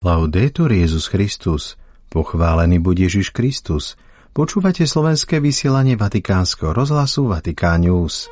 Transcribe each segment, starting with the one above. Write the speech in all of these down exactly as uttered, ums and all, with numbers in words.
Laudetur Jesus Christus, pochválený buď Ježiš Kristus. Počúvate slovenské vysielanie Vatikánskeho rozhlasu Vatikán News.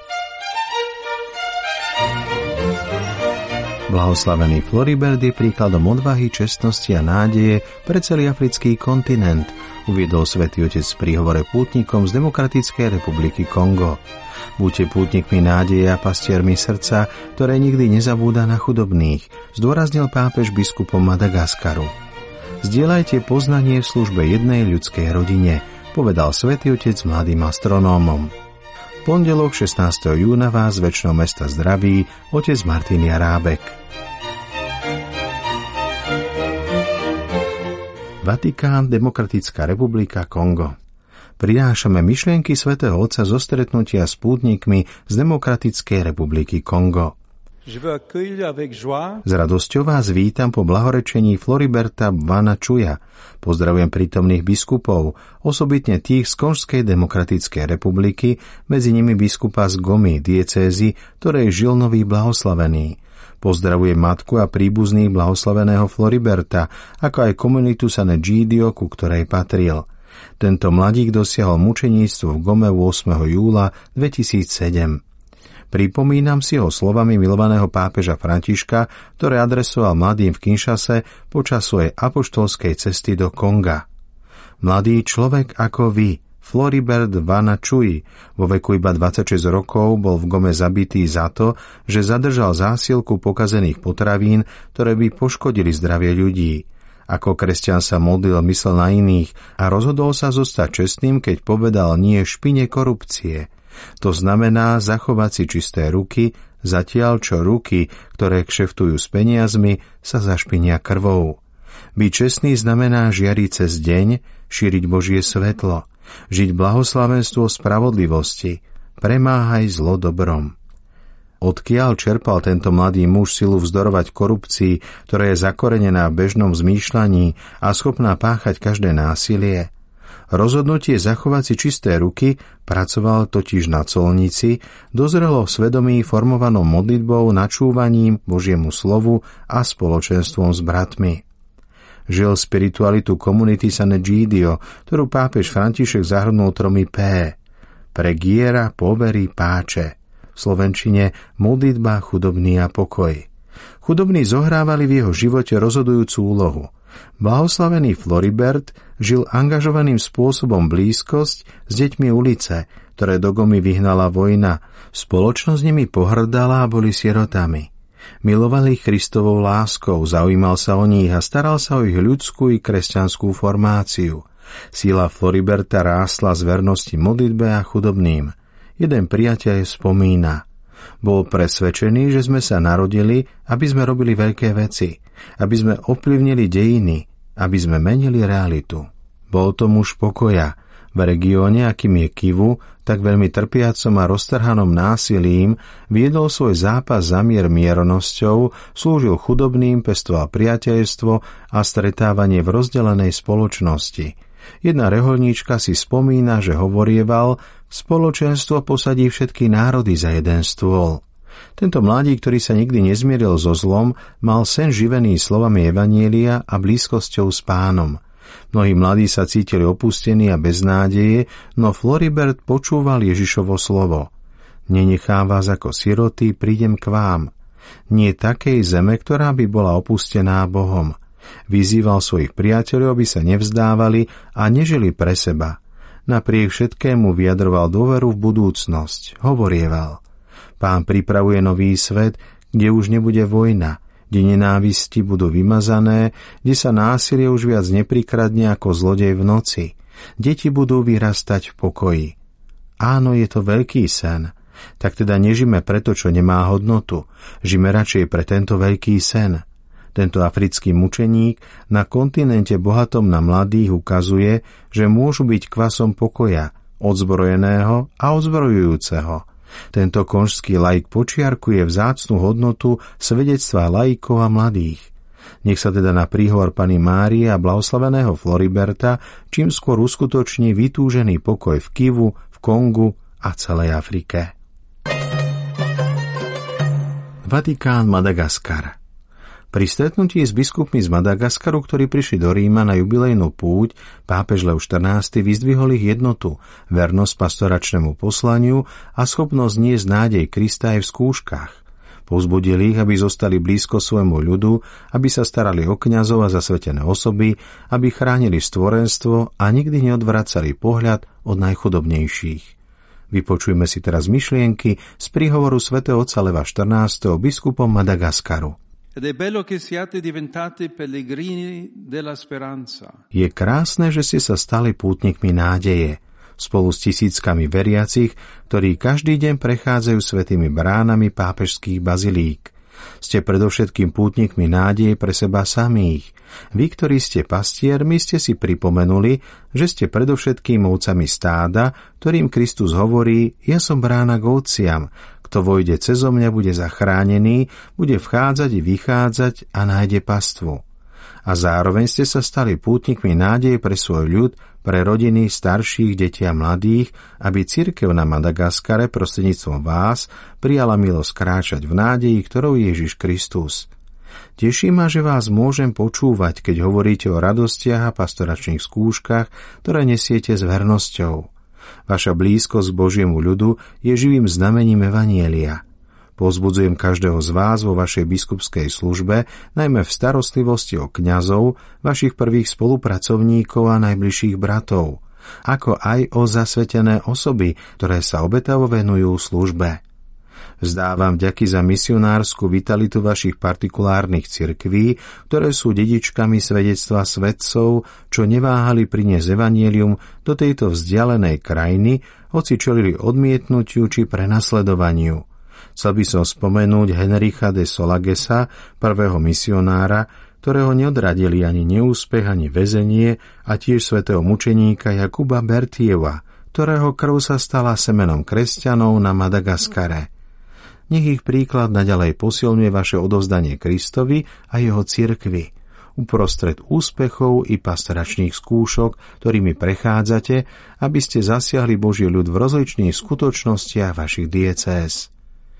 Blahoslavený Floribert je príkladom odvahy, čestnosti a nádeje pre celý africký kontinent, uviedol Svätý Otec v príhovore pútnikom z Demokratickej republiky Kongo. Buďte pútnikmi nádeje a pastiermi srdca, ktoré nikdy nezabúda na chudobných, zdôraznil pápež biskupom Madagaskaru. Zdieľajte poznanie v službe jednej ľudskej rodine, povedal Svätý Otec mladým astronómom. V pondelok šestnásteho júna vás z Večného mesta zdraví otec Martin Jarábek. Vatikán, Demokratická republika Kongo. Prinášame myšlienky svätého Otca zo stretnutia s pútnikmi z Demokratickej republiky Kongo. S radosťou vás vítam po blahorečení Floriberta Bvanačuja. Pozdravujem prítomných biskupov, osobitne tých z Konžskej demokratickej republiky, medzi nimi biskupa z Gomy, diecézy, ktorej žil nový blahoslavený. Pozdravujem matku a príbuzných blahoslaveného Floriberta, ako aj komunitu San Egidio, ku ktorej patril. Tento mladík dosiahol mučeníctvo v Gome ôsmeho júla dvetisícsedem. Pripomínam si ho slovami milovaného pápeža Františka, ktoré adresoval mladým v Kinshase počas svojej apoštolskej cesty do Konga. Mladý človek ako vy, Floribert Bvanačui, vo veku iba dvadsaťšesť rokov, bol v Gome zabitý za to, že zadržal zásielku pokazených potravín, ktoré by poškodili zdravie ľudí. Ako kresťan sa modlil, myslel na iných a rozhodol sa zostať čestným, keď povedal nie špine korupcie. To znamená zachovať si čisté ruky, zatiaľ čo ruky, ktoré kšeftujú s peniazmi, sa zašpinia krvou. Byť čestný znamená žiariť cez deň, šíriť Božie svetlo, žiť blahoslavenstvo spravodlivosti, premáhaj zlo dobrom. Odkiaľ čerpal tento mladý muž silu vzdorovať korupcii, ktorá je zakorenená v bežnom zmýšľaní a schopná páchať každé násilie? Rozhodnutie zachovať si čisté ruky pracoval totiž na colnici, dozrelo v svedomí formovanom modlitbou, načúvaním Božiemu slovu a spoločenstvom s bratmi. Žil spiritualitu komunity San Egidio, ktorú pápež František zahrnul tromi P. Pregiera, povery, páče. V slovenčine modlitba, chudobný a pokoj. Chudobní zohrávali v jeho živote rozhodujúcu úlohu. Blahoslavený Floribert žil angažovaným spôsobom blízkosť s deťmi ulice, ktoré do Gomy vyhnala vojna. Spoločnosť nimi pohrdala a boli sirotami. Milovali Kristovou láskou, zaujímal sa o nich a staral sa o ich ľudskú i kresťanskú formáciu. Sila Floriberta rástla z vernosti modlitbe a chudobným. Jeden priateľ spomína: bol presvedčený, že sme sa narodili, aby sme robili veľké veci, aby sme ovplyvnili dejiny, aby sme menili realitu. Bol to muž pokoja. V regióne, akým je Kivu, tak veľmi trpiacom a roztrhanom násilím, viedol svoj zápas za mier mieronosťou, slúžil chudobným, pestoval priateľstvo a stretávanie v rozdelenej spoločnosti. Jedna reholníčka si spomína, že hovorieval: spoločenstvo posadí všetky národy za jeden stôl. Tento mladík, ktorý sa nikdy nezmieril so zlom, mal sen živený slovami evanjelia a blízkosťou s Pánom. Mnohí mladí sa cítili opustení a bez nádeje, no Floribert počúval Ježišovo slovo: nenechám vás ako siroty, prídem k vám. Nie takej zeme, ktorá by bola opustená Bohom. Vyzýval svojich priateľov, aby sa nevzdávali a nežili pre seba. Napriek všetkému vyjadroval dôveru v budúcnosť. Hovorieval: Pán pripravuje nový svet, kde už nebude vojna, kde nenávisti budú vymazané, kde sa násilie už viac neprikradne ako zlodej v noci. Deti budú vyrastať v pokoji. Áno, je to veľký sen. Tak teda nežime preto, čo nemá hodnotu. Žime radšej pre tento veľký sen. Tento africký mučeník na kontinente bohatom na mladých ukazuje, že môžu byť kvasom pokoja, odzbrojeného a odzbrojujúceho. Tento konžský laik počiarkuje vzácnu hodnotu svedectva laikov a mladých. Nech sa teda na príhovor Panny Márie a blahoslaveného Floriberta čím skôr uskutoční vytúžený pokoj v Kivu, v Kongu a celej Afrike. Vatikán, Madagaskar. Pri stretnutí s biskupmi z Madagaskaru, ktorí prišli do Ríma na jubilejnú púť, pápež Lev štrnásty vyzdvihol ich jednotu, vernosť pastoračnému poslaniu a schopnosť niesť nádej Krista aj v skúškach. Povzbudil ich, aby zostali blízko svojmu ľudu, aby sa starali o kňazov a zasvetené osoby, aby chránili stvorenstvo a nikdy neodvracali pohľad od najchudobnejších. Vypočujme si teraz myšlienky z príhovoru svätého otca Leva štrnásteho biskupom Madagaskaru. Je krásne, že ste sa stali pútnikmi nádeje, spolu s tisíckami veriacich, ktorí každý deň prechádzajú svätými bránami pápežských bazilík. Ste predovšetkým pútnikmi nádeje pre seba samých. Vy, ktorí ste pastiermi, ste si pripomenuli, že ste predovšetkým ovcami stáda, ktorým Kristus hovorí: ja som brána k ovciam. Kto vojde cezo mňa, bude zachránený, bude vchádzať i vychádzať a nájde pastvu. A zároveň ste sa stali pútnikmi nádeje pre svoj ľud, pre rodiny, starších, detí a mladých, aby cirkev na Madagaskare prostredníctvom vás prijala milosť kráčať v nádeji, ktorou je Ježiš Kristus. Teší ma, že vás môžem počúvať, keď hovoríte o radostiach a pastoračných skúškach, ktoré nesiete s vernosťou. Vaša blízkosť k Božiemu ľudu je živým znamením evanjelia. Povzbudzujem každého z vás vo vašej biskupskej službe, najmä v starostlivosti o kňazov, vašich prvých spolupracovníkov a najbližších bratov, ako aj o zasvetené osoby, ktoré sa obetavo venujú službe. Vzdávam vďaky za misionársku vitalitu vašich partikulárnych cirkví, ktoré sú dedičkami svedectva svedcov, čo neváhali priniesť evanjelium do tejto vzdialenej krajiny, hoci čelili odmietnutiu či prenasledovaniu. Chcel by som spomenúť Henricha de Solagesa, prvého misionára, ktorého neodradili ani neúspech, ani väzenie, a tiež svätého mučeníka Jakuba Bertieva, ktorého krv sa stala semenom kresťanov na Madagaskare. Nech ich príklad naďalej posilňuje vaše odovzdanie Kristovi a jeho cirkvi. Uprostred úspechov i pastoračných skúšok, ktorými prechádzate, aby ste zasiahli Boží ľud v rozličných skutočnostiach vašich diecéz.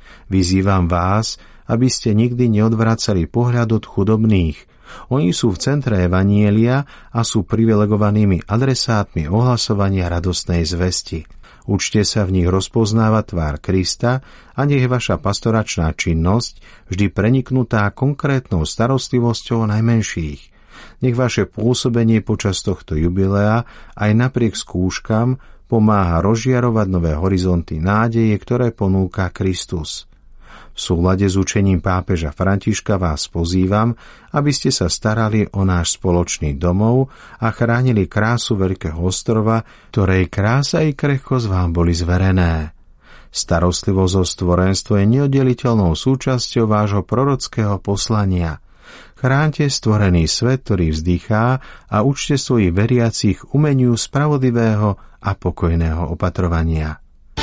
Vyzývam vás, aby ste nikdy neodvracali pohľad od chudobných. Oni sú v centre evanjelia a sú privilegovanými adresátmi ohlasovania radostnej zvesti. Učte sa v nich rozpoznávať tvár Krista a nech je vaša pastoračná činnosť vždy preniknutá konkrétnou starostlivosťou o najmenších. Nech vaše pôsobenie počas tohto jubilea aj napriek skúškam pomáha rozžiarovať nové horizonty nádeje, ktoré ponúka Kristus. V súlade s učením pápeža Františka vás pozývam, aby ste sa starali o náš spoločný domov a chránili krásu Veľkého ostrova, ktorej krása i krehkosť vám boli zverené. Starostlivosť o stvorenstvo je neoddeliteľnou súčasťou vášho prorockého poslania. Chránte stvorený svet, ktorý vzdychá, a učte svojich veriacich umeniu spravodlivého a pokojného opatrovania.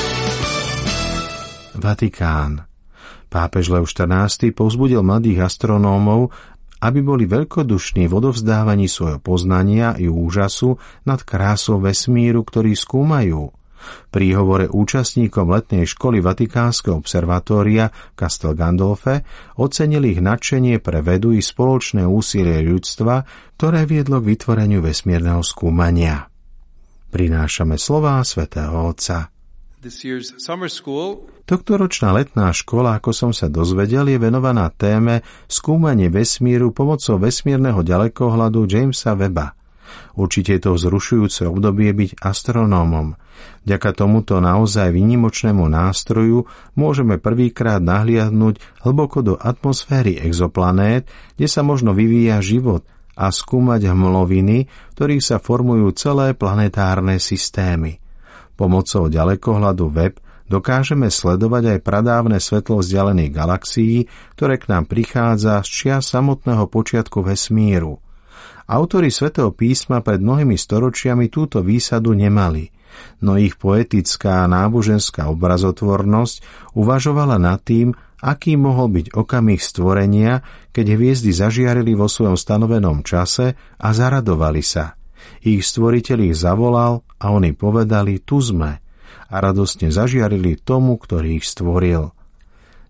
Vatikán. Pápež Lev štrnásty povzbudil mladých astronómov, aby boli veľkodušní v odovzdávaní svojho poznania i úžasu nad krásou vesmíru, ktorý skúmajú. V príhovore účastníkom letnej školy Vatikánskeho observatória Castel Gandolfe ocenili ich nadšenie pre vedu i spoločné úsilie ľudstva, ktoré viedlo k vytvoreniu vesmírneho skúmania. Prinášame slová svätého Otca. Tohtoročná letná škola, ako som sa dozvedel, je venovaná téme skúmanie vesmíru pomocou vesmírneho ďalekohľadu Jamesa Webba. Určite je to vzrušujúce obdobie byť astronómom. Vďaka tomuto naozaj výnimočnému nástroju môžeme prvýkrát nahliadnúť hlboko do atmosféry exoplanét, kde sa možno vyvíja život, a skúmať hmloviny, v ktorých sa formujú celé planetárne systémy. Pomocou ďalekohľadu Webb dokážeme sledovať aj pradávne svetlo vzdialených galaxií, ktoré k nám prichádza z čias samotného počiatku vesmíru. Autori Svätého písma pred mnohými storočiami túto výsadu nemali, no ich poetická a náboženská obrazotvornosť uvažovala nad tým, aký mohol byť okamih stvorenia, keď hviezdy zažiarili vo svojom stanovenom čase a zaradovali sa. Ich stvoriteľ ich zavolal a oni povedali: tu sme, a radostne zažiarili tomu, ktorý ich stvoril.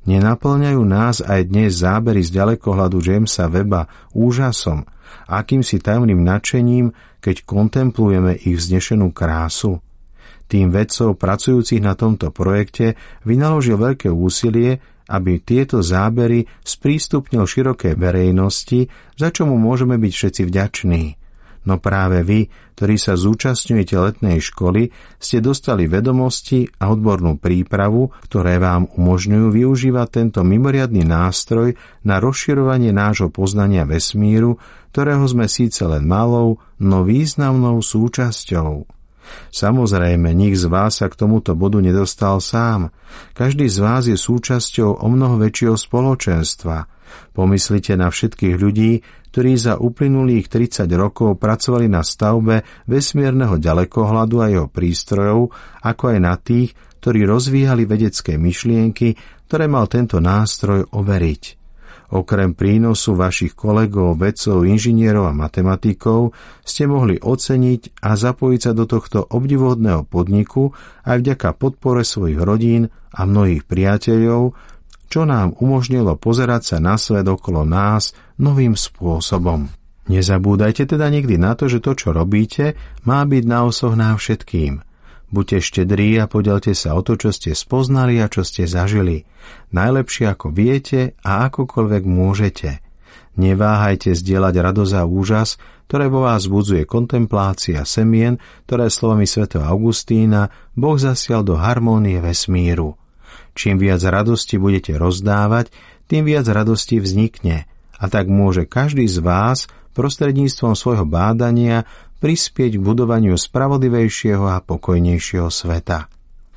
Nenaplňajú nás aj dnes zábery z ďalekohľadu Jamesa Webba úžasom, akýmsi tajomným nadšením, keď kontemplujeme ich vznešenú krásu? Tým vedcov pracujúcich na tomto projekte vynaložil veľké úsilie, aby tieto zábery sprístupnil širokej verejnosti, za čo mu môžeme byť všetci vďační. No práve vy, ktorí sa zúčastňujete letnej školy, ste dostali vedomosti a odbornú prípravu, ktoré vám umožňujú využívať tento mimoriadny nástroj na rozširovanie nášho poznania vesmíru, ktorého sme síce len malou, no významnou súčasťou. Samozrejme, nik z vás sa k tomuto bodu nedostal sám. Každý z vás je súčasťou o mnoho väčšieho spoločenstva. Pomyslite na všetkých ľudí, ktorí za uplynulých tridsať rokov pracovali na stavbe vesmierneho ďalekohľadu a jeho prístrojov, ako aj na tých, ktorí rozvíjali vedecké myšlienky, ktoré mal tento nástroj overiť. Okrem prínosu vašich kolegov, vedcov, inžinierov a matematikov ste mohli oceniť a zapojiť sa do tohto obdivuhodného podniku aj vďaka podpore svojich rodín a mnohých priateľov, čo nám umožnilo pozerať sa na svet okolo nás novým spôsobom. Nezabúdajte teda nikdy na to, že to, čo robíte, má byť na osoch nám všetkým. Buďte štedrí a podelte sa o to, čo ste spoznali a čo ste zažili. Najlepšie ako viete a akokoľvek môžete. Neváhajte zdieľať radosť a úžas, ktoré vo vás budzuje kontemplácia semien, ktoré slovami svätého Augustína Boh zasial do harmónie vesmíru. Čím viac radosti budete rozdávať, tým viac radosti vznikne. A tak môže každý z vás prostredníctvom svojho bádania prispieť k budovaniu spravodlivejšieho a pokojnejšieho sveta.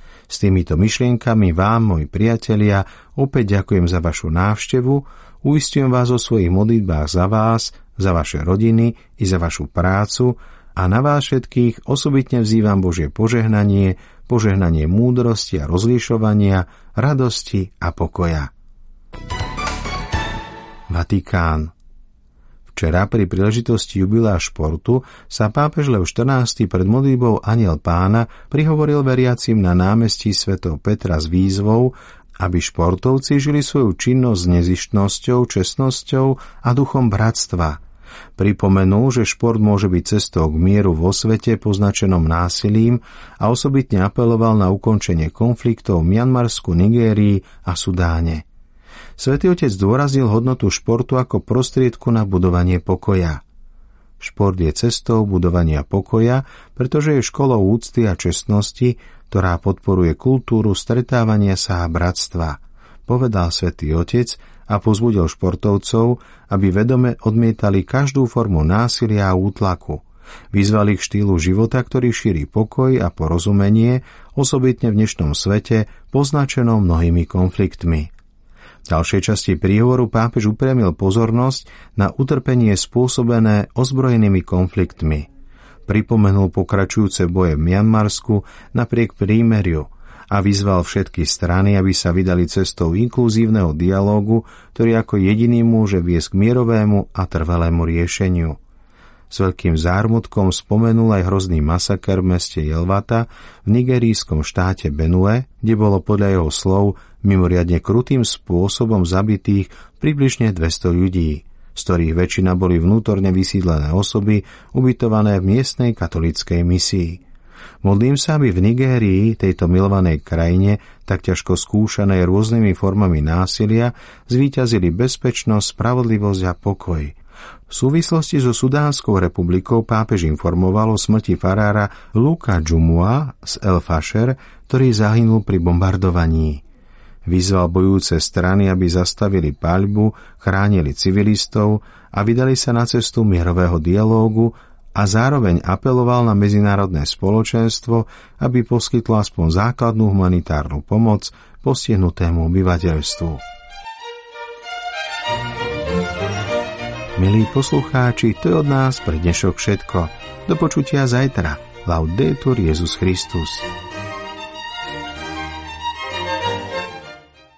S týmito myšlienkami vám, moji priatelia, opäť ďakujem za vašu návštevu, uisťujem vás o svojich modlitbách za vás, za vaše rodiny i za vašu prácu a na vás všetkých osobitne vzývam Božie požehnanie, požehnanie múdrosti a rozlišovania, radosti a pokoja. Vatikán. Včera pri príležitosti jubilea športu sa pápež Leo štrnásty pred modlitbou Anjel Pána prihovoril veriacim na námestí svätého Petra s výzvou, aby športovci žili svoju činnosť s nezištnosťou, čestnosťou a duchom bratstva. Pripomenul, že šport môže byť cestou k mieru vo svete poznačenom násilím a osobitne apeloval na ukončenie konfliktov v Mianmarsku, Nigérii a Sudáne. Svätý Otec zdôraznil hodnotu športu ako prostriedku na budovanie pokoja. Šport je cestou budovania pokoja, pretože je školou úcty a čestnosti, ktorá podporuje kultúru stretávania sa a bratstva, povedal Svätý Otec a povzbudil športovcov, aby vedome odmietali každú formu násilia a útlaku. Vyzvali k štýlu života, ktorý šíri pokoj a porozumenie, osobitne v dnešnom svete, poznačenom mnohými konfliktmi. V ďalšej časti príhovoru pápež upriamil pozornosť na utrpenie spôsobené ozbrojenými konfliktmi. Pripomenul pokračujúce boje v Mianmarsku napriek prímeriu a vyzval všetky strany, aby sa vydali cestou inkluzívneho dialógu, ktorý ako jediný môže viesť k mierovému a trvalému riešeniu. S veľkým zármutkom spomenul aj hrozný masaker v meste Jelvata v nigerijskom štáte Benue, kde bolo podľa jeho slov mimoriadne krutým spôsobom zabitých približne dvesto ľudí, z ktorých väčšina boli vnútorne vysídlené osoby ubytované v miestnej katolíckej misii. Modlím sa, aby v Nigérii, tejto milovanej krajine, tak ťažko skúšanej rôznymi formami násilia, zvíťazili bezpečnosť, spravodlivosť a pokoj. V súvislosti so Sudánskou republikou pápež informoval o smrti farára Luka Džumua z El Fasher, ktorý zahynul pri bombardovaní. Vyzval bojujúce strany, aby zastavili paľbu, chránili civilistov a vydali sa na cestu mierového dialógu a zároveň apeloval na medzinárodné spoločenstvo, aby poskytlo aspoň základnú humanitárnu pomoc postihnutému obyvateľstvu. Milí poslucháči, to je od nás pre dnešok všetko. Do počutia zajtra. Laudetur Jesus Christus.